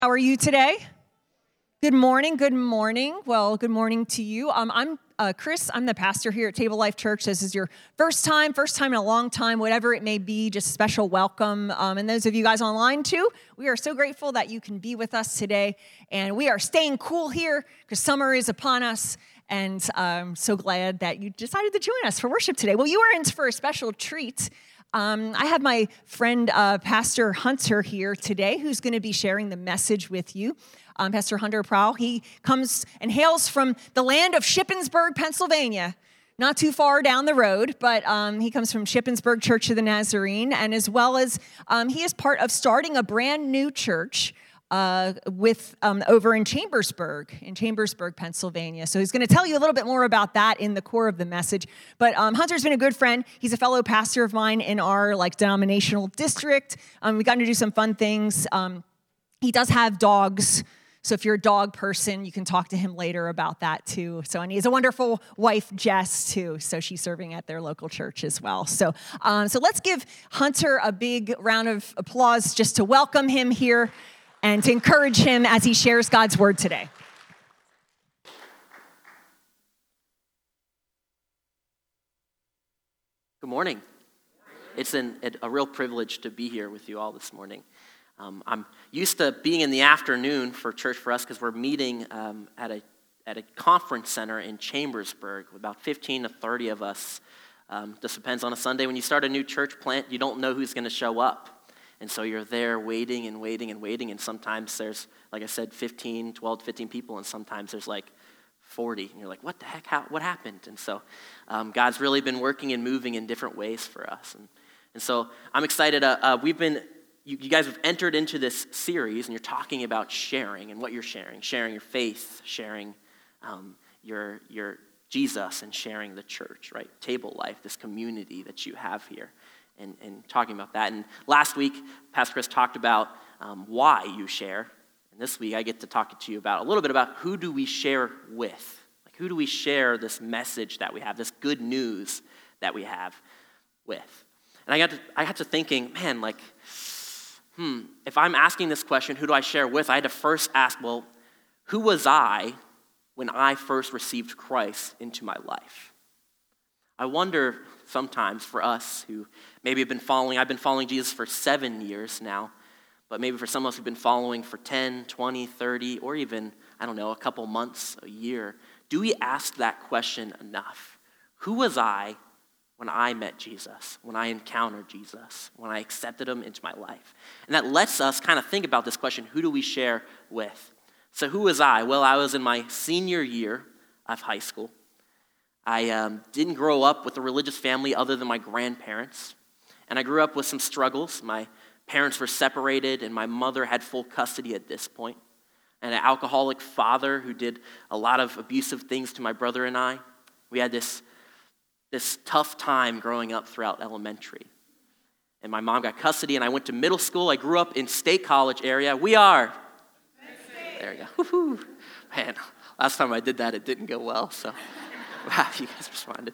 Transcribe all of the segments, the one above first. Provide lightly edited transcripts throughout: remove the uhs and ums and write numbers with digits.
How are you today? Good morning, good morning. Well, good morning to you. I'm Chris. I'm the pastor here at Table Life Church. This is your first time in a long time, whatever it may be, just a special welcome. And those of you guys online too, we are so grateful that you can be with us today. And we are staying cool here because summer is upon us. And I'm so glad that you decided to join us for worship today. Well, you are in for a special treat. I have my friend, Pastor Hunter, here today, who's going to be sharing the message with you. Pastor Hunter Prowl, he comes and hails from the land of Shippensburg, Pennsylvania, not too far down the road, but he comes from Shippensburg Church of the Nazarene, and as well as he is part of starting a brand new church over in Chambersburg, Pennsylvania. So he's going to tell you a little bit more about that in the core of the message. But Hunter's been a good friend. He's a fellow pastor of mine in our denominational district. We got to do some fun things. He does have dogs. So if you're a dog person, you can talk to him later about that too. So, and he has a wonderful wife, Jess, too. So she's serving at their local church as well. So let's give Hunter a big round of applause just to welcome him here and to encourage him as he shares God's word today. Good morning. It's a real privilege to be here with you all this morning. I'm used to being in the afternoon for church for us because we're meeting at a conference center in Chambersburg with about 15 to 30 of us. Just depends on a Sunday. When you start a new church plant, you don't know who's going to show up. And so you're there waiting, and sometimes there's, like I said, 12 to 15 people, and sometimes there's 40. And you're like, what the heck, what happened? And so God's really been working and moving in different ways for us. And so I'm excited. You guys have entered into this series, and you're talking about sharing and what you're sharing your faith, sharing your Jesus, and sharing the church, right? Table Life, this community that you have here. And talking about that. And last week, Pastor Chris talked about why you share. And this week, I get to talk to you about a little bit about who do we share with? Who do we share this message that we have, this good news that we have with? And I got to thinking, man, if I'm asking this question, who do I share with? I had to first ask, well, who was I when I first received Christ into my life? I wonder sometimes for us who maybe I've been following Jesus for 7 years now, but maybe for some of us who've been following for 10, 20, 30, or even, a couple months, a year, do we ask that question enough? Who was I when I met Jesus, when I encountered Jesus, when I accepted him into my life? And that lets us kind of think about this question, who do we share with? So who was I? Well, I was in my senior year of high school. I didn't grow up with a religious family other than my grandparents, and I grew up with some struggles. My parents were separated, and my mother had full custody at this point, and an alcoholic father who did a lot of abusive things to my brother and I. We had this tough time growing up throughout elementary, and my mom got custody, and I went to middle school. I grew up in State College area. We are. There you go. Woo-hoo. Man, last time I did that, it didn't go well, so. Wow, you guys responded.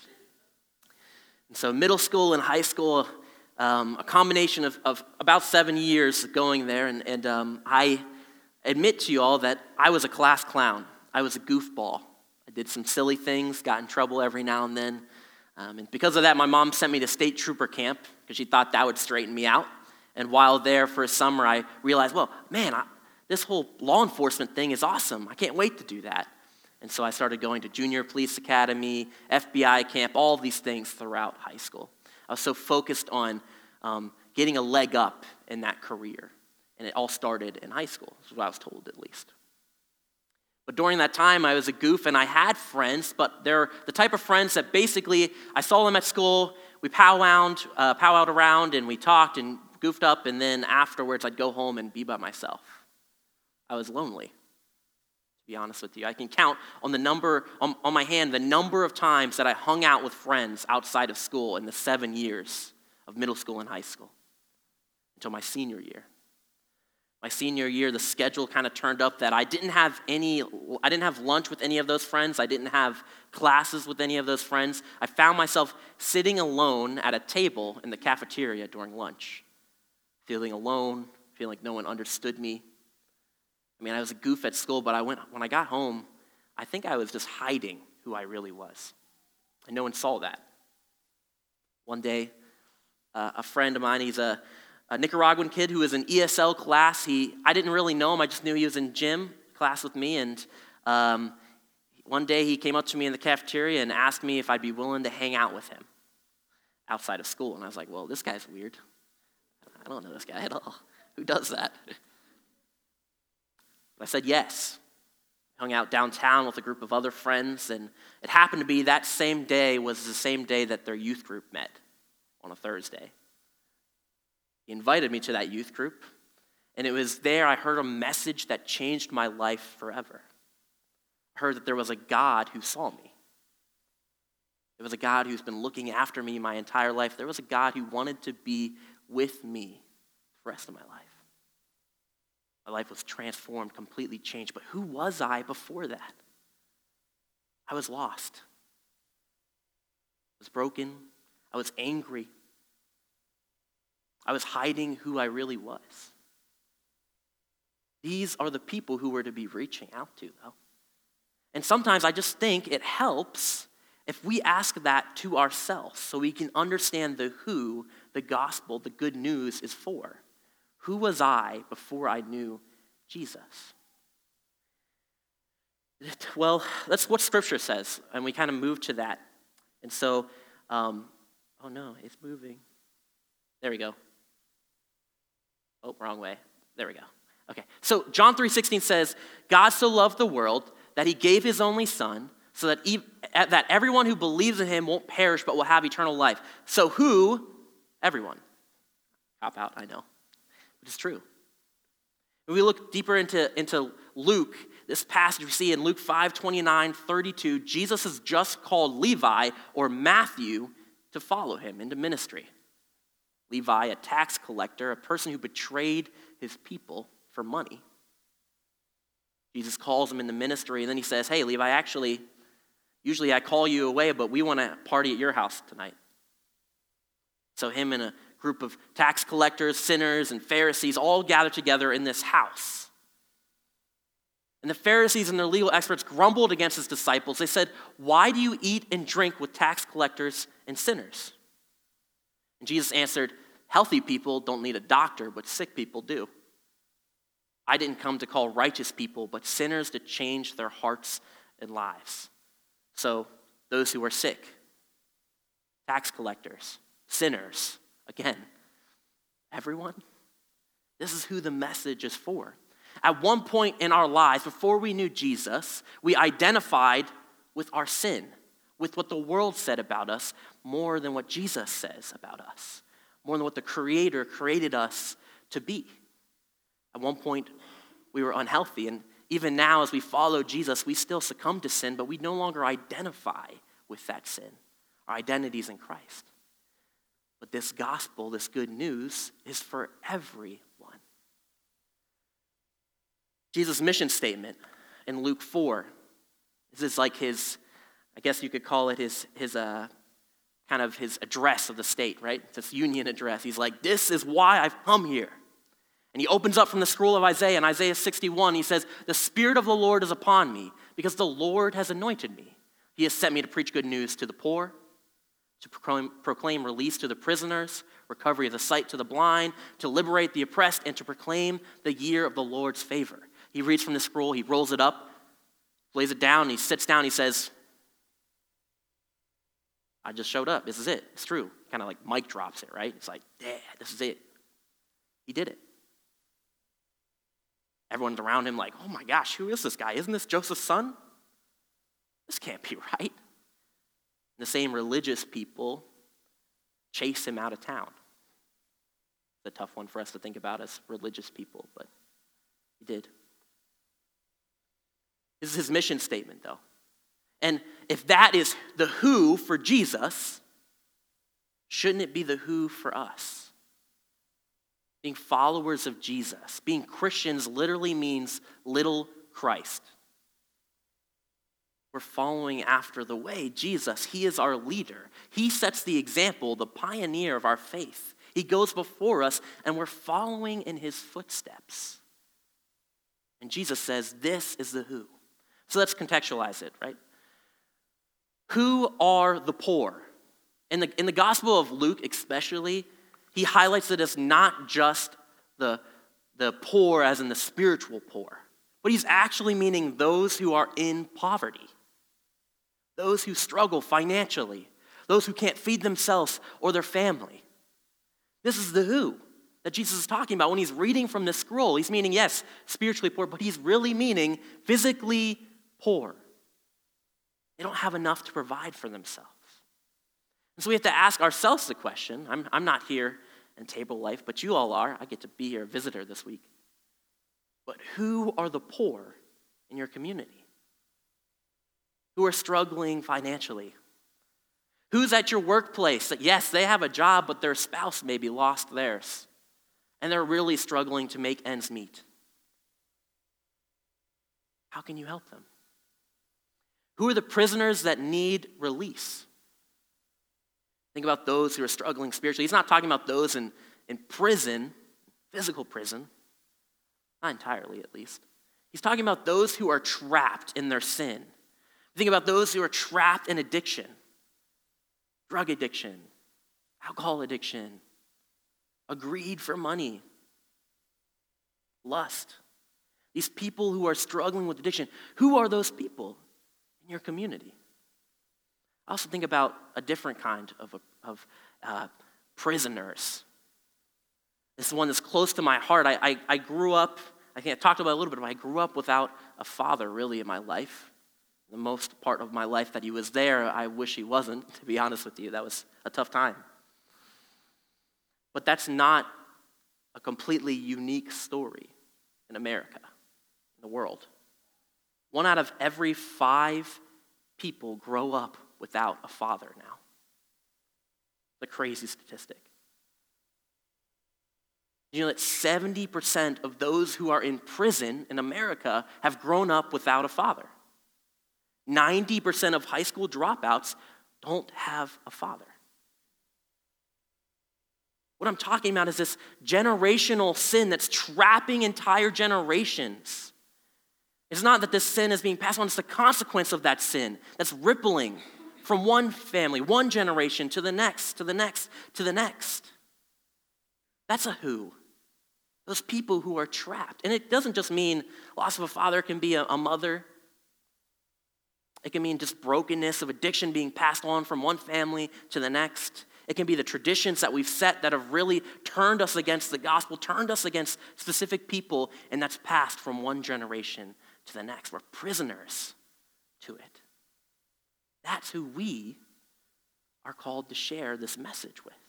And so middle school and high school, a combination of about 7 years going there, and I admit to you all that I was a class clown. I was a goofball. I did some silly things, got in trouble every now and then. And because of that, my mom sent me to state trooper camp because she thought that would straighten me out. And while there for a summer, I realized, well, man, this whole law enforcement thing is awesome. I can't wait to do that. And so I started going to junior police academy, FBI camp, all of these things throughout high school. I was so focused on getting a leg up in that career. And it all started in high school, is what I was told at least. But during that time, I was a goof, and I had friends, but they're the type of friends that basically, I saw them at school, we powwowed around, and we talked and goofed up, and then afterwards I'd go home and be by myself. I was lonely. To be honest with you, I can count on my hand the number of times that I hung out with friends outside of school in the 7 years of middle school and high school until my senior year. My senior year, the schedule kind of turned up that I didn't have lunch with any of those friends. I didn't have classes with any of those friends. I found myself sitting alone at a table in the cafeteria during lunch, feeling alone, feeling like no one understood me. I mean, I was a goof at school, but when I got home, I think I was just hiding who I really was. And no one saw that. One day, a friend of mine, he's a Nicaraguan kid who was in ESL class. I didn't really know him. I just knew he was in gym class with me. And one day he came up to me in the cafeteria and asked me if I'd be willing to hang out with him outside of school. And I was like, well, this guy's weird. I don't know this guy at all. Who does that? I said yes. Hung out downtown with a group of other friends, and it happened to be that same day was the same day that their youth group met on a Thursday. He invited me to that youth group, and it was there I heard a message that changed my life forever. I heard that there was a God who saw me. There was a God who's been looking after me my entire life. There was a God who wanted to be with me the rest of my life. My life was transformed, completely changed. But who was I before that? I was lost. I was broken. I was angry. I was hiding who I really was. These are the people who we're to be reaching out to, though. And sometimes I just think it helps if we ask that to ourselves so we can understand the who the gospel, the good news, is for. Who was I before I knew Jesus? Well, that's what Scripture says, and we kind of move to that. And so, oh no, it's moving. There we go. Oh, wrong way. There we go. Okay, so John 3:16 says, God so loved the world that he gave his only son so that everyone who believes in him won't perish but will have eternal life. So who? Everyone. Cop out, I know. But it's true. When we look deeper into Luke, this passage we see in Luke 5:29-32, Jesus has just called Levi or Matthew to follow him into ministry. Levi, a tax collector, a person who betrayed his people for money. Jesus calls him into ministry, and then he says, hey, Levi, usually I call you away, but we want to party at your house tonight. So him and a group of tax collectors, sinners, and Pharisees all gathered together in this house. And the Pharisees and their legal experts grumbled against his disciples. They said, why do you eat and drink with tax collectors and sinners? And Jesus answered, healthy people don't need a doctor, but sick people do. I didn't come to call righteous people, but sinners to change their hearts and lives. So those who are sick, tax collectors, sinners, again, everyone, this is who the message is for. At one point in our lives, before we knew Jesus, we identified with our sin, with what the world said about us, more than what Jesus says about us, more than what the Creator created us to be. At one point, we were unhealthy, and even now as we follow Jesus, we still succumb to sin, but we no longer identify with that sin. Our identity is in Christ. But this gospel, this good news, is for everyone. Jesus' mission statement in Luke 4, this is like his, I guess you could call it his kind of his address of the state, right? This union address. He's like, this is why I've come here. And he opens up from the scroll of Isaiah. In Isaiah 61, he says, the Spirit of the Lord is upon me because the Lord has anointed me. He has sent me to preach good news to the poor, to proclaim release to the prisoners, recovery of the sight to the blind, to liberate the oppressed, and to proclaim the year of the Lord's favor. He reads from the scroll, he rolls it up, lays it down, and he sits down, and he says, I just showed up. This is it. It's true. Kind of like mic drops it, right? It's like, yeah, this is it. He did it. Everyone's around him like, oh my gosh, who is this guy? Isn't this Joseph's son? This can't be right. And the same religious people chase him out of town. It's a tough one for us to think about as religious people, but he did. This is his mission statement, though. And if that is the who for Jesus, shouldn't it be the who for us? Being followers of Jesus, being Christians literally means little Christ. We're following after the way. Jesus, he is our leader. He sets the example, the pioneer of our faith. He goes before us, and we're following in his footsteps. And Jesus says, this is the who. So let's contextualize it, right? Who are the poor? In the Gospel of Luke especially, he highlights that it's not just the poor as in the spiritual poor, but he's actually meaning those who are in poverty, those who struggle financially, those who can't feed themselves or their family. This is the who that Jesus is talking about when he's reading from this scroll. He's meaning, yes, spiritually poor, but he's really meaning physically poor. They don't have enough to provide for themselves. And so we have to ask ourselves the question. I'm not here in Table Life, but you all are. I get to be your visitor this week. But who are the poor in your community? Who are struggling financially? Who's at your workplace that, yes, they have a job, but their spouse maybe lost theirs, and they're really struggling to make ends meet? How can you help them? Who are the prisoners that need release? Think about those who are struggling spiritually. He's not talking about those in prison, physical prison, not entirely at least. He's talking about those who are trapped in their sin. Think about those who are trapped in addiction, drug addiction, alcohol addiction, a greed for money, lust. These people who are struggling with addiction, who are those people in your community? I also think about a different kind of prisoners. This is one that's close to my heart. I grew up, I think I talked about it a little bit, but I grew up without a father really in my life. The most part of my life that he was there, I wish he wasn't, to be honest with you. That was a tough time. But that's not a completely unique story in America, in the world. 1 out of every 5 people grow up without a father now. It's a crazy statistic. You know that 70% of those who are in prison in America have grown up without a father. 90% of high school dropouts don't have a father. What I'm talking about is this generational sin that's trapping entire generations. It's not that this sin is being passed on, it's the consequence of that sin that's rippling from one family, one generation to the next, to the next, to the next. That's a who. Those people who are trapped. And it doesn't just mean loss of a father, it can be a mother. It can mean just brokenness of addiction being passed on from one family to the next. It can be the traditions that we've set that have really turned us against the gospel, turned us against specific people, and that's passed from one generation to the next. We're prisoners to it. That's who we are called to share this message with.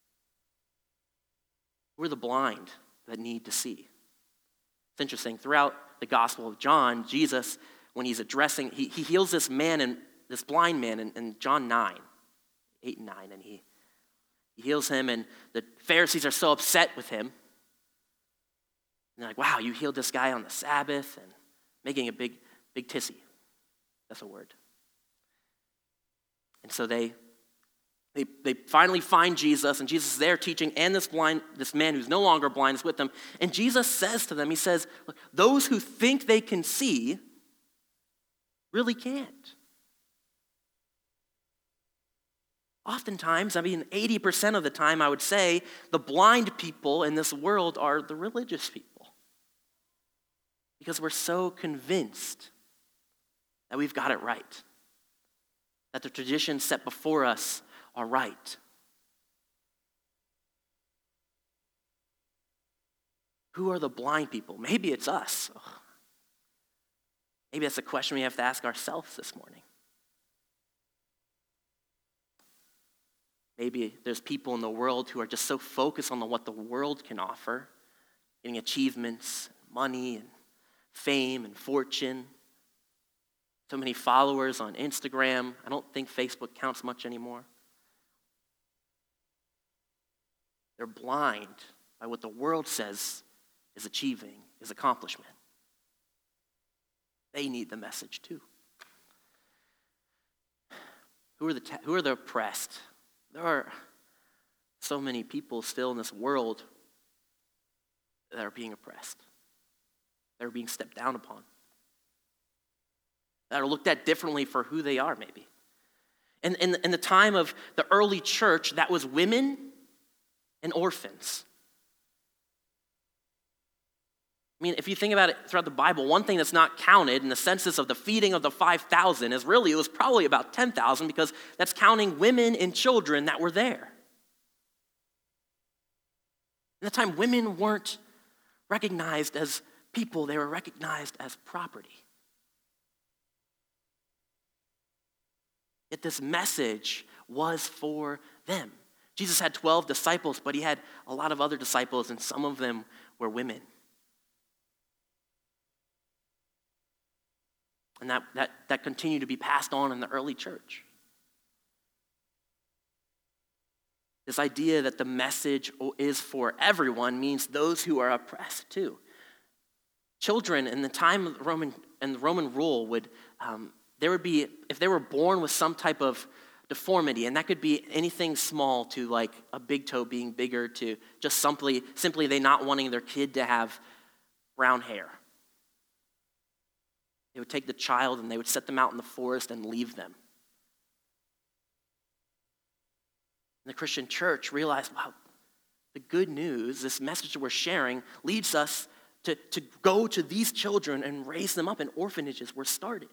We're the blind that need to see. It's interesting, throughout the Gospel of John, Jesus, when he's addressing, he heals this man, and this blind man in John 9, 8 and 9, and he heals him, and the Pharisees are so upset with him. And they're like, wow, you healed this guy on the Sabbath, and making a big tissy. That's a word. And so they finally find Jesus, and Jesus is there teaching, and this man who's no longer blind is with them. And Jesus says to them, he says, look, those who think they can see really can't. Oftentimes, 80% of the time, I would say, the blind people in this world are the religious people. Because we're so convinced that we've got it right. That the traditions set before us are right. Who are the blind people? Maybe it's us. Maybe that's a question we have to ask ourselves this morning. Maybe there's people in the world who are just so focused on what the world can offer, getting achievements, money, and fame and fortune. So many followers on Instagram. I don't think Facebook counts much anymore. They're blind by what the world says is achieving, is accomplishment. They need the message too. Who are the oppressed? There are so many people still in this world that are being oppressed. that are being stepped down upon, that are looked at differently for who they are, maybe. And in the time of the early church, that was women and orphans. I mean, if you think about it throughout the Bible, one thing that's not counted in the census of the feeding of the 5,000 is really, it was probably about 10,000 because that's counting women and children that were there. In that time, women weren't recognized as people, they were recognized as property. Yet this message was for them. Jesus had 12 disciples, but he had a lot of other disciples, and some of them were women. And that continued to be passed on in the early church. This idea that the message is for everyone means those who are oppressed too. Children in the time of the Roman rule would be, if they were born with some type of deformity, and that could be anything small to like a big toe being bigger to just simply they not wanting their kid to have brown hair. They would take the child and they would set them out in the forest and leave them. And the Christian church realized, wow, the good news, this message that we're sharing, leads us to go to these children and raise them up, and orphanages were started.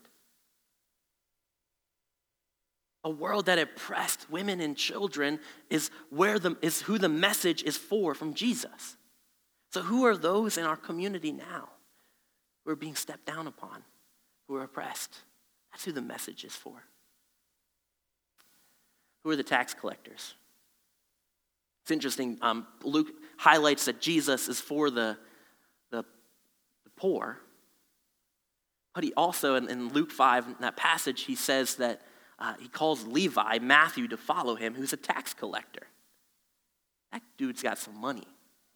A world that oppressed women and children is who the message is for from Jesus. So who are those in our community now who are being stepped down upon, who are oppressed? That's who the message is for. Who are the tax collectors? It's interesting. Luke highlights that Jesus is for the poor, but he also, in Luke 5, in that passage, he says that he calls Levi, Matthew, to follow him, who's a tax collector. That dude's got some money.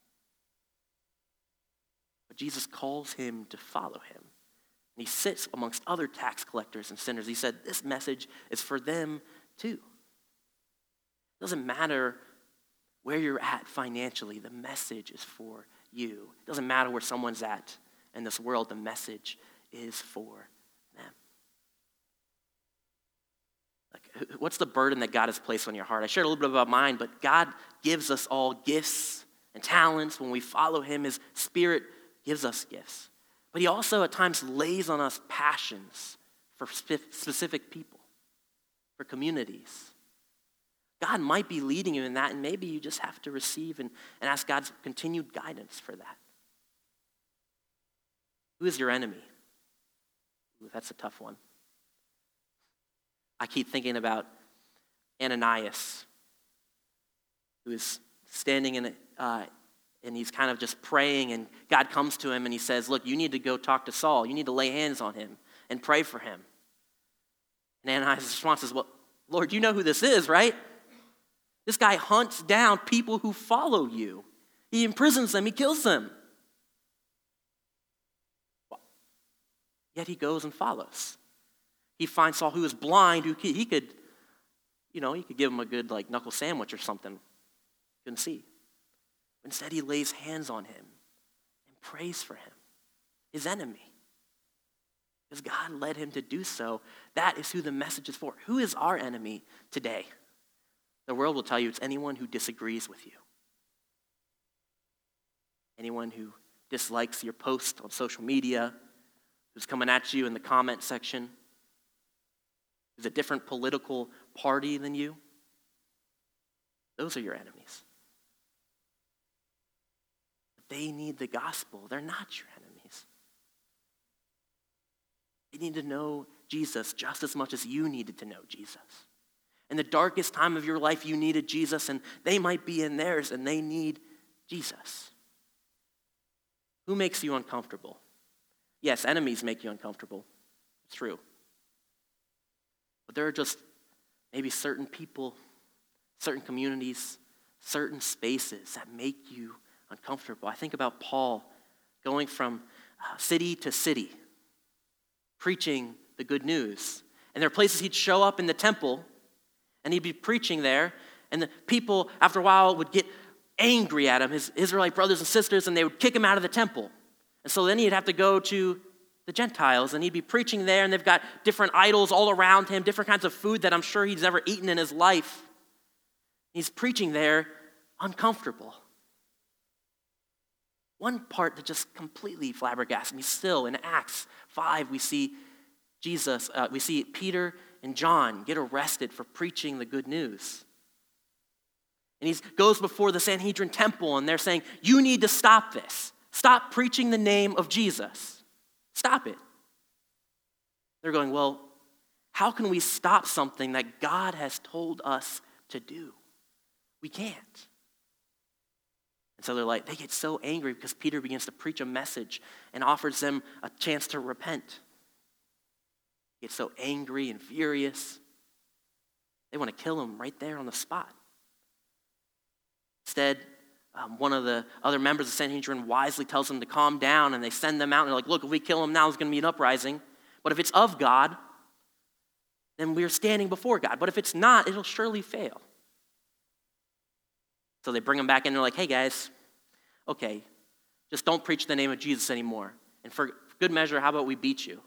But Jesus calls him to follow him. And he sits amongst other tax collectors and sinners. He said, this message is for them too. It doesn't matter where you're at financially, the message is for you. It doesn't matter where someone's at in this world, the message is for them. Like, what's the burden that God has placed on your heart? I shared a little bit about mine, but God gives us all gifts and talents. When we follow him, his Spirit gives us gifts. But he also at times lays on us passions for specific people, for communities. God might be leading you in that, and maybe you just have to receive and ask God's continued guidance for that. Who is your enemy? Ooh, that's a tough one. I keep thinking about Ananias, who is standing in and he's kind of just praying, and God comes to him and he says, look, you need to go talk to Saul. You need to lay hands on him and pray for him. And Ananias' response is, well, Lord, you know who this is, right? This guy hunts down people who follow you. He imprisons them. He kills them. Yet he goes and follows. He finds Saul, who is blind, who he could give him a good knuckle sandwich or something. Couldn't see. Instead, he lays hands on him and prays for him, his enemy. Because God led him to do so. That is who the message is for. Who is our enemy today? The world will tell you it's anyone who disagrees with you. Anyone who dislikes your post on social media, who's coming at you in the comment section, who's a different political party than you. Those are your enemies. But they need the gospel. They're not your enemies. They need to know Jesus just as much as you needed to know Jesus. In the darkest time of your life, you needed Jesus, and they might be in theirs, and they need Jesus. Who makes you uncomfortable? Yes, enemies make you uncomfortable. It's true. But there are just maybe certain people, certain communities, certain spaces that make you uncomfortable. I think about Paul going from city to city, preaching the good news. And there are places he'd show up in the temple, and he'd be preaching there, and the people, after a while, would get angry at him, his Israelite brothers and sisters, and they would kick him out of the temple. And so then he'd have to go to the Gentiles, and he'd be preaching there, and they've got different idols all around him, different kinds of food that I'm sure he's never eaten in his life. He's preaching there uncomfortable. One part that just completely flabbergasted me still, in Acts 5, we see Peter and John get arrested for preaching the good news. And he goes before the Sanhedrin temple, and they're saying, you need to stop this. Stop preaching the name of Jesus. Stop it. They're going, well, how can we stop something that God has told us to do? We can't. And so they get so angry because Peter begins to preach a message and offers them a chance to repent. They get so angry and furious. They want to kill him right there on the spot. Instead, one of the other members of the Sanhedrin wisely tells them to calm down, and they send them out, and they're like, look, if we kill him now, there's going to be an uprising. But if it's of God, then we're standing before God. But if it's not, it'll surely fail. So they bring him back in, and they're like, hey guys, okay, just don't preach the name of Jesus anymore. And for good measure, how about we beat you?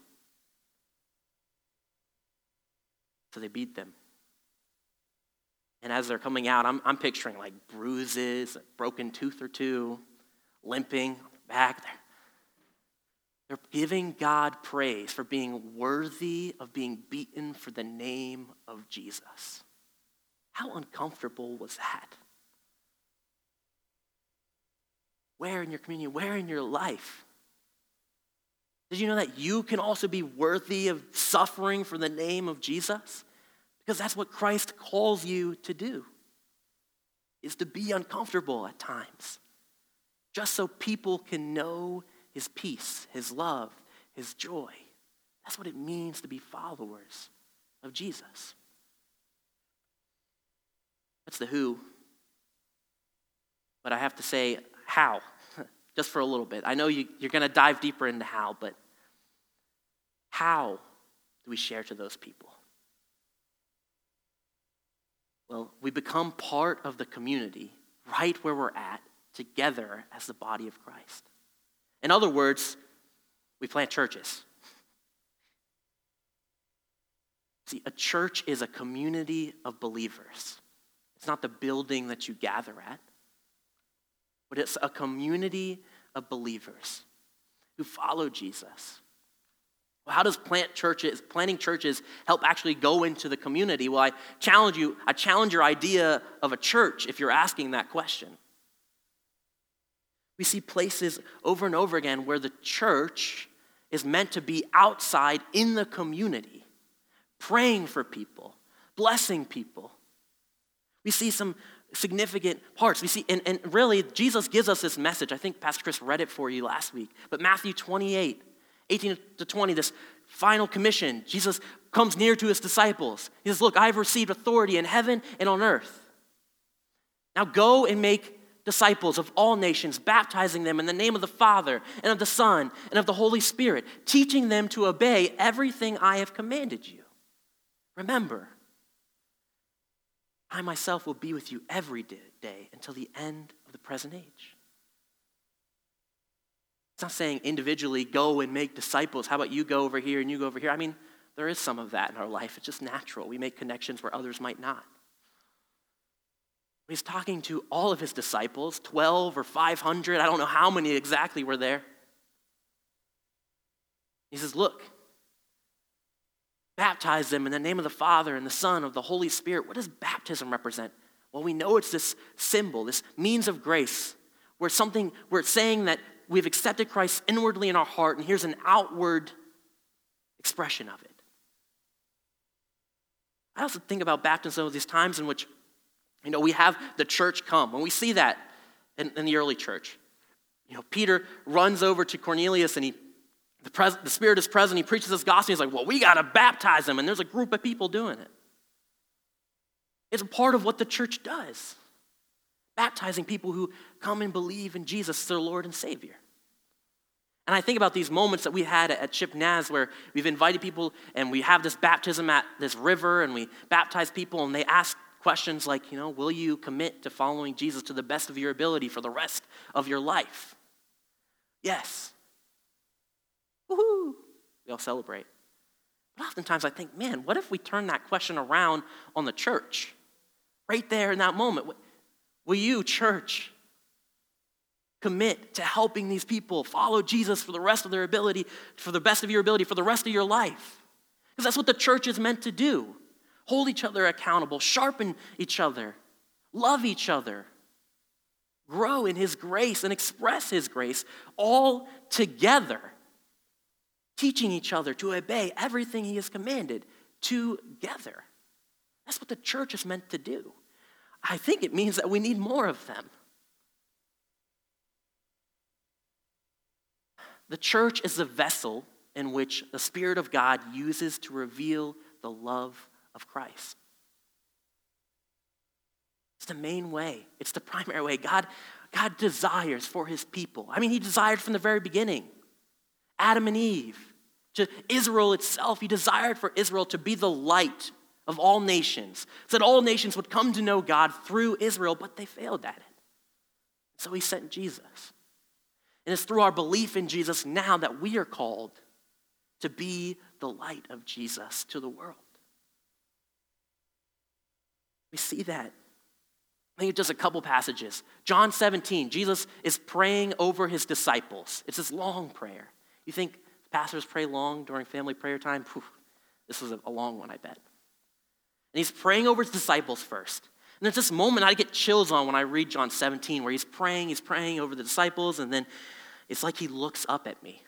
So they beat them. And as they're coming out, I'm picturing like bruises, a broken tooth or two, limping on their back. They're giving God praise for being worthy of being beaten for the name of Jesus. How uncomfortable was that? Where in your community, where in your life? Did you know that you can also be worthy of suffering for the name of Jesus? Because that's what Christ calls you to do, is to be uncomfortable at times, just so people can know his peace, his love, his joy. That's what it means to be followers of Jesus. That's the who. But I have to say, how? Just for a little bit. I know you're going to dive deeper into how, but how do we share to those people? Well, we become part of the community right where we're at, together as the body of Christ. In other words, we plant churches. See, a church is a community of believers. It's not the building that you gather at, but it's a community of believers who follow Jesus. Well, how does planting churches help actually go into the community? Well, I challenge your idea of a church if you're asking that question. We see places over and over again where the church is meant to be outside in the community, praying for people, blessing people. We see some significant parts. We see, and really, Jesus gives us this message. I think Pastor Chris read it for you last week. But Matthew 28, 18 to 20, this final commission, Jesus comes near to his disciples. He says, look, I've received authority in heaven and on earth. Now go and make disciples of all nations, baptizing them in the name of the Father and of the Son and of the Holy Spirit, teaching them to obey everything I have commanded you. Remember, I myself will be with you every day until the end of the present age. It's not saying individually go and make disciples. How about you go over here and you go over here? I mean, there is some of that in our life. It's just natural. We make connections where others might not. He's talking to all of his disciples, 12 or 500. I don't know how many exactly were there. He says, look, baptize them in the name of the Father and the Son of the Holy Spirit. What does baptism represent? Well, we know it's this symbol, this means of grace, where it's saying that we've accepted Christ inwardly in our heart, and here's an outward expression of it. I also think about baptism as these times in which, we have the church come, and we see that in the early church. Peter runs over to Cornelius, and the Spirit is present. He preaches this gospel. He's like, well, we got to baptize them, and there's a group of people doing it. It's a part of what the church does. Baptizing people who come and believe in Jesus as their Lord and Savior. And I think about these moments that we had at Ship Naz where we've invited people and we have this baptism at this river and we baptize people and they ask questions like, will you commit to following Jesus to the best of your ability for the rest of your life? Yes. woohoo, we all celebrate. But oftentimes I think, man, what if we turn that question around on the church? Right there in that moment. Will you, church, commit to helping these people follow Jesus for the rest of their ability, for the best of your ability, for the rest of your life? Because that's what the church is meant to do. Hold each other accountable, sharpen each other, love each other, grow in his grace and express his grace all together, teaching each other to obey everything he has commanded together. That's what the church is meant to do. I think it means that we need more of them. The church is the vessel in which the Spirit of God uses to reveal the love of Christ. It's the main way. It's the primary way. God desires for his people. I mean, he desired from the very beginning. Adam and Eve, to Israel itself, he desired for Israel to be the light of all nations, so that all nations would come to know God through Israel, but they failed at it. So he sent Jesus. And it's through our belief in Jesus now that we are called to be the light of Jesus to the world. We see that. I think it's just a couple passages. John 17, Jesus is praying over his disciples. It's this long prayer. You think pastors pray long during family prayer time? This was a long one, I bet. And he's praying over his disciples first. And there's this moment I get chills on when I read John 17 where he's praying over the disciples, and then it's like he looks up at me.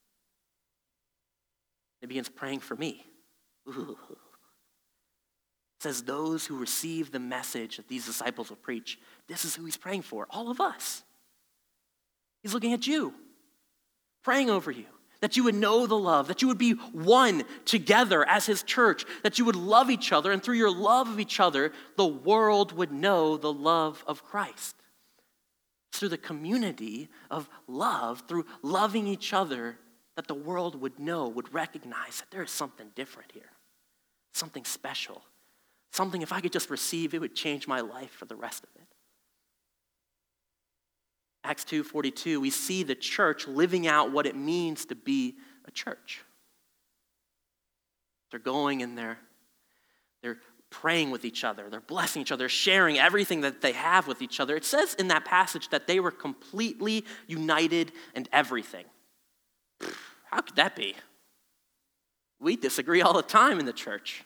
He begins praying for me. Ooh. It says those who receive the message that these disciples will preach, this is who he's praying for, all of us. He's looking at you, praying over you, that you would know the love, that you would be one together as his church, that you would love each other, and through your love of each other, the world would know the love of Christ. It's through the community of love, through loving each other, that the world would know, would recognize that there is something different here, something special, something if I could just receive, it would change my life for the rest of it. Acts 2:42, we see the church living out what it means to be a church. They're going and they're praying with each other. They're blessing each other, sharing everything that they have with each other. It says in that passage that they were completely united in everything. How could that be? We disagree all the time in the church.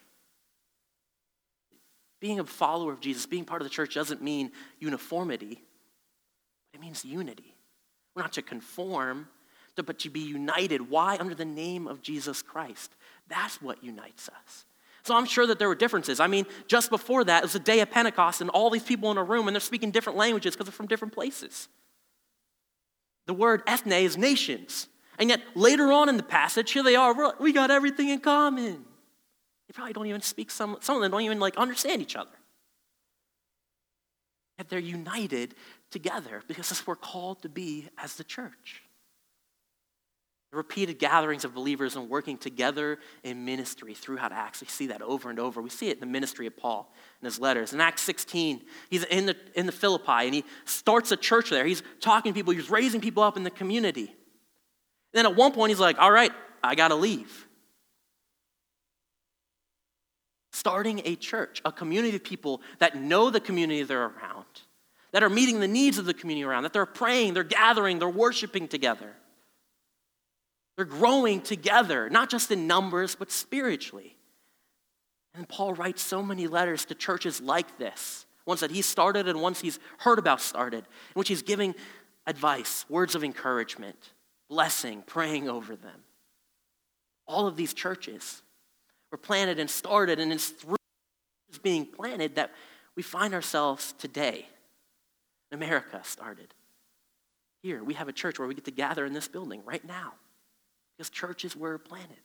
Being a follower of Jesus, being part of the church doesn't mean uniformity. It means unity. We're not to conform, but to be united. Why? Under the name of Jesus Christ. That's what unites us. So I'm sure that there were differences. I mean, just before that, it was the day of Pentecost, and all these people in a room, and they're speaking different languages because they're from different places. The word ethne is nations. And yet, later on in the passage, here they are, we got everything in common. They probably don't even speak, some of them don't even understand each other. Yet they're united together because that's what we're called to be as the church. The repeated gatherings of believers and working together in ministry throughout Acts. We see that over and over. We see it in the ministry of Paul in his letters. In Acts 16, he's in the Philippi, and he starts a church there. He's talking to people. He's raising people up in the community. And then at one point, he's like, all right, I got to leave. Starting a church, a community of people that know the community they're around, that are meeting the needs of the community around, that they're praying, they're gathering, they're worshiping together. They're growing together, not just in numbers, but spiritually. And Paul writes so many letters to churches like this, ones that he started and ones he's heard about started, in which he's giving advice, words of encouragement, blessing, praying over them. All of these churches were planted and started, and it's through being planted that we find ourselves today. America started. Here, we have a church where we get to gather in this building right now. Because churches were planted.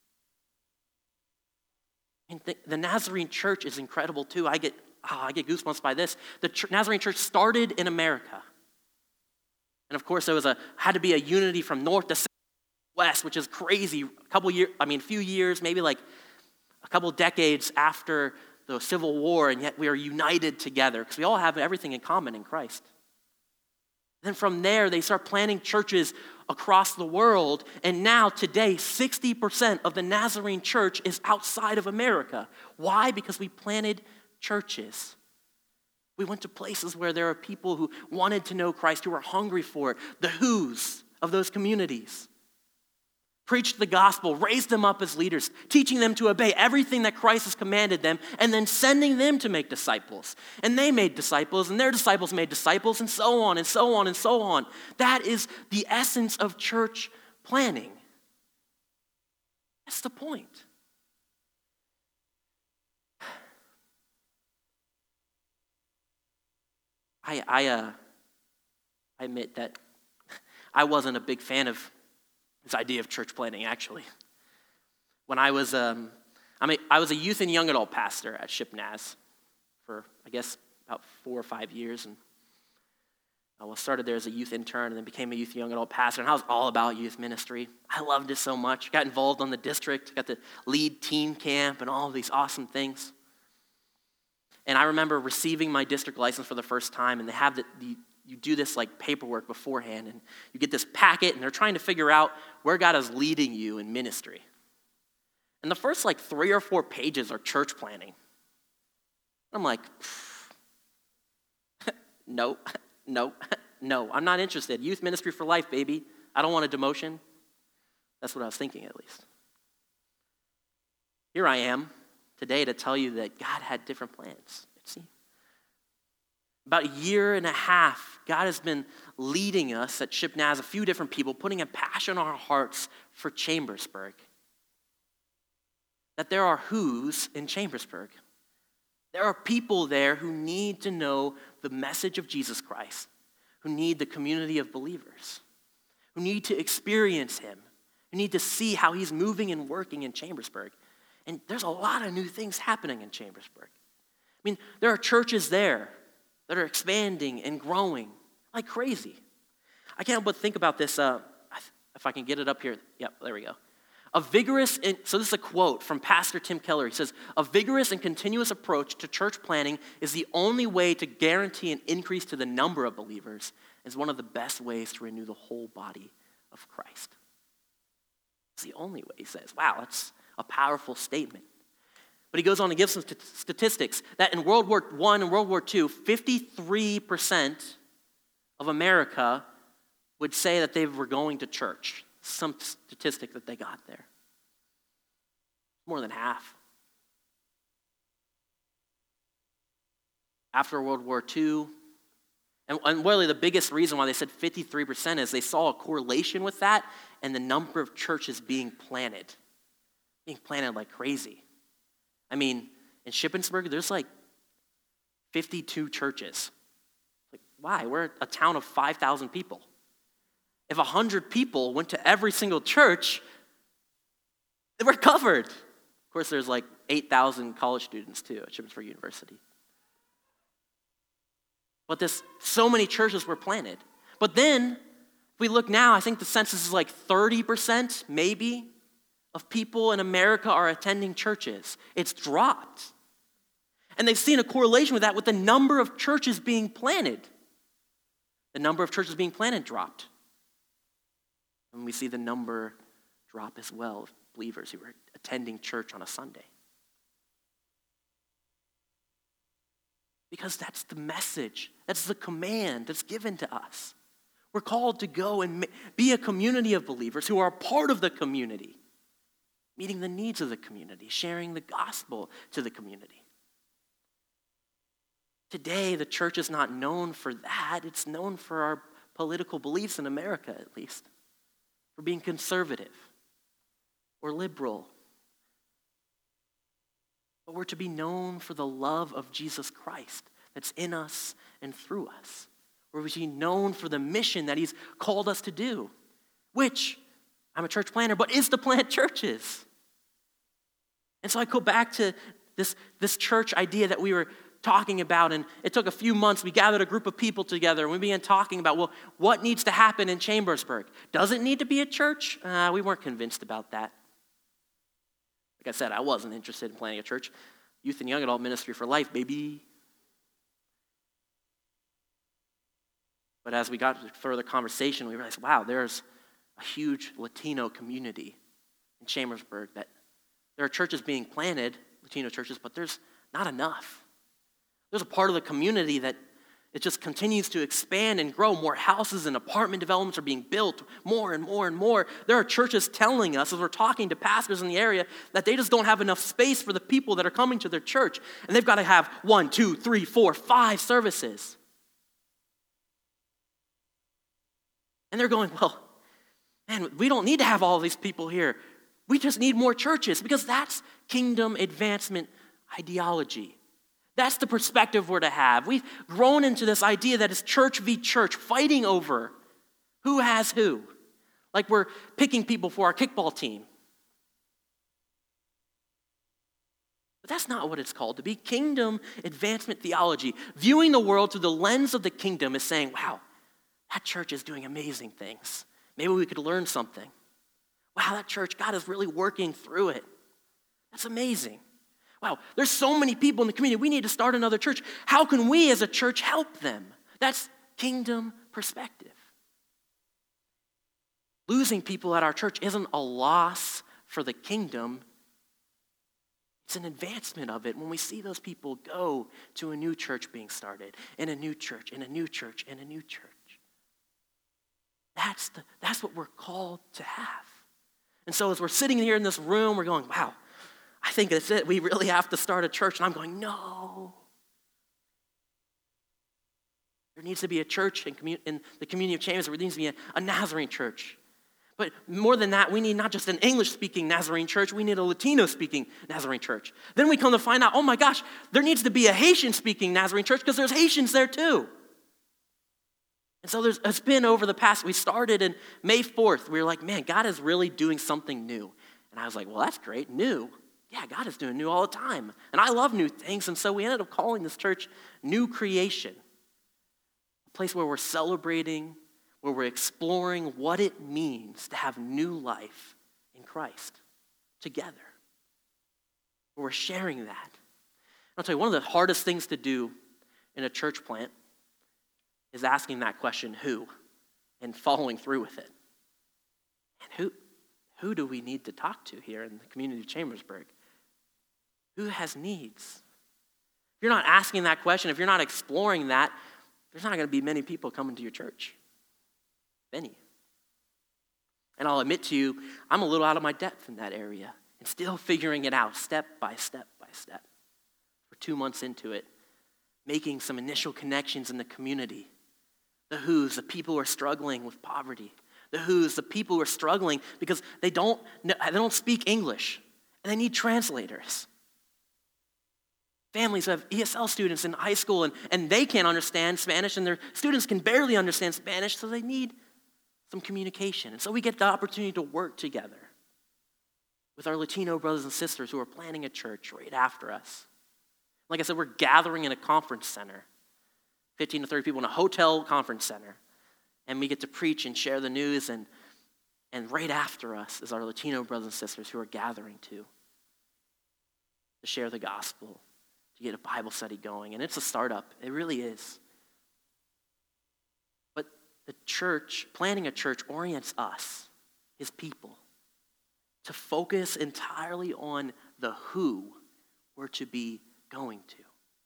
And the Nazarene church is incredible too. I get goosebumps by this. The Nazarene church started in America. And of course, there had to be a unity from north to south, west, which is crazy. A few years, maybe like a couple decades after the Civil War, and yet we are united together because we all have everything in common in Christ. Then from there, they start planting churches across the world. And now, today, 60% of the Nazarene church is outside of America. Why? Because we planted churches. We went to places where there are people who wanted to know Christ, who were hungry for it, the who's of those communities. Preached the gospel, raised them up as leaders, teaching them to obey everything that Christ has commanded them, and then sending them to make disciples. And they made disciples, and their disciples made disciples, and so on, and so on, and so on. That is the essence of church planning. That's the point. I admit that I wasn't a big fan of this idea of church planting, actually. When I was a youth and young adult pastor at ShipNaz for, I guess, about 4 or 5 years. And I started there as a youth intern and then became a youth and young adult pastor. And I was all about youth ministry. I loved it so much. Got involved on the district, got to lead teen camp and all of these awesome things. And I remember receiving my district license for the first time, and they have you do this like paperwork beforehand, and you get this packet, and they're trying to figure out where God is leading you in ministry. And the first 3 or 4 pages are church planning. I'm like, no, I'm not interested. Youth ministry for life, baby. I don't want a demotion. That's what I was thinking, at least. Here I am today to tell you that God had different plans. About 1.5 years, God has been leading us at ShipNaz, a few different people, putting a passion on our hearts for Chambersburg. That there are who's in Chambersburg. There are people there who need to know the message of Jesus Christ, who need the community of believers, who need to experience him, who need to see how he's moving and working in Chambersburg. And there's a lot of new things happening in Chambersburg. I mean, there are churches there that are expanding and growing like crazy. I can't help but think about this. If I can get it up here. Yep, there we go. So this is a quote from Pastor Tim Keller. He says, "A vigorous and continuous approach to church planning is the only way to guarantee an increase to the number of believers. It's one of the best ways to renew the whole body of Christ." It's the only way, he says. Wow, that's a powerful statement. But he goes on to give some statistics that in World War I and World War II, 53% of America would say that they were going to church. Some statistic that they got there. More than half. After World War II, and really the biggest reason why they said 53% is they saw a correlation with that and the number of churches being planted like crazy. I mean, in Shippensburg, there's 52 churches. Why? We're a town of 5,000 people. If 100 people went to every single church, they were covered. Of course, there's 8,000 college students too at Shippensburg University. But so many churches were planted. But then, if we look now, I think the census is 30% maybe of people in America are attending churches. It's dropped. And they've seen a correlation with that with the number of churches being planted. The number of churches being planted dropped. And we see the number drop as well of believers who are attending church on a Sunday. Because that's the message, that's the command that's given to us. We're called to go and be a community of believers who are a part of the community, meeting the needs of the community, sharing the gospel to the community. Today, the church is not known for that. It's known for our political beliefs in America, at least. For being conservative or liberal. But we're to be known for the love of Jesus Christ that's in us and through us. We're to be known for the mission that he's called us to do, which, I'm a church planner, but is to plant churches. And so I go back to this church idea that we were talking about, and it took a few months. We gathered a group of people together, and we began talking about, well, what needs to happen in Chambersburg? Does it need to be a church? We weren't convinced about that. Like I said, I wasn't interested in planning a church. Youth and young adult ministry for life, baby. But as we got to further conversation, we realized, wow, there's a huge Latino community in Chambersburg, that there are churches being planted, Latino churches, but there's not enough. There's a part of the community that it just continues to expand and grow. More houses and apartment developments are being built, more and more and more. There are churches telling us, as we're talking to pastors in the area, that they just don't have enough space for the people that are coming to their church. And they've got to have 1, 2, 3, 4, 5 services. And they're going, well, man, we don't need to have all these people here. We just need more churches, because that's kingdom advancement ideology. That's the perspective we're to have. We've grown into this idea that it's church v. church, fighting over who has who. Like we're picking people for our kickball team. But that's not what it's called to be. Kingdom advancement theology, viewing the world through the lens of the kingdom, is saying, wow, that church is doing amazing things. Maybe we could learn something. Wow, that church, God is really working through it. That's amazing. Wow, there's so many people in the community. We need to start another church. How can we as a church help them? That's kingdom perspective. Losing people at our church isn't a loss for the kingdom. It's an advancement of it when we see those people go to a new church being started, in a new church, in a new church, in a new church. That's what we're called to have. And so as we're sitting here in this room, we're going, wow, I think that's it. We really have to start a church. And I'm going, no. There needs to be a church in the community of Chambers. There needs to be a Nazarene church. But more than that, we need not just an English-speaking Nazarene church. We need a Latino-speaking Nazarene church. Then we come to find out, oh my gosh, there needs to be a Haitian-speaking Nazarene church, because there's Haitians there too. And so it's been over the past, we started in May 4th. We were like, man, God is really doing something new. And I was like, well, that's great, new. Yeah, God is doing new all the time. And I love new things. And so we ended up calling this church New Creation, a place where we're celebrating, where we're exploring what it means to have new life in Christ together. Where we're sharing that. I'll tell you, one of the hardest things to do in a church plant is asking that question, who, and following through with it. And who do we need to talk to here in the community of Chambersburg? Who has needs? If you're not asking that question, if you're not exploring that, there's not going to be many people coming to your church. Many. And I'll admit to you, I'm a little out of my depth in that area and still figuring it out step by step by step. We're 2 months into it, making some initial connections in the community. The who's, the people who are struggling with poverty. The who's, the people who are struggling because they don't speak English and they need translators. Families who have ESL students in high school and they can't understand Spanish and their students can barely understand Spanish, so they need some communication. And so we get the opportunity to work together with our Latino brothers and sisters who are planning a church right after us. Like I said, we're gathering in a conference center, 15 to 30 people in a hotel conference center, and we get to preach and share the news, and right after us is our Latino brothers and sisters who are gathering to share the gospel, to get a Bible study going, and it's a startup. It really is. But the church, planning a church, orients us, his people, to focus entirely on the who we're to be going to.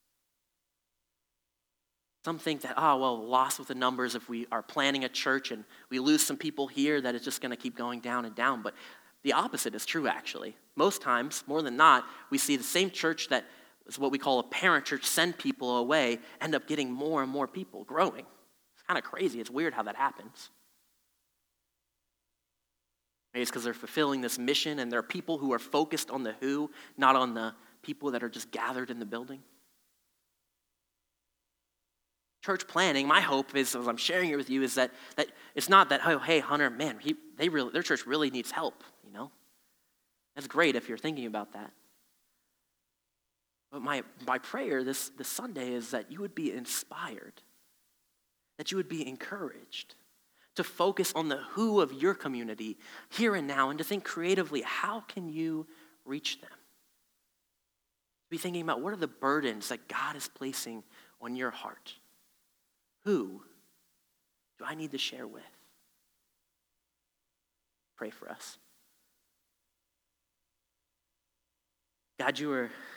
Some think that, lost with the numbers if we are planning a church and we lose some people here, that it's just going to keep going down and down. But the opposite is true, actually. Most times, more than not, we see the same church that is what we call a parent church send people away, end up getting more and more people growing. It's kind of crazy. It's weird how that happens. Maybe it's because they're fulfilling this mission and there are people who are focused on the who, not on the people that are just gathered in the building. Church planning, my hope is, as I'm sharing it with you, is that it's not that, oh, hey, Hunter, man, their church really needs help, you know? That's great if you're thinking about that. But my prayer this Sunday is that you would be inspired, that you would be encouraged to focus on the who of your community here and now, and to think creatively, how can you reach them? Be thinking about what are the burdens that God is placing on your heart. Who do I need to share with? Pray for us. God, you are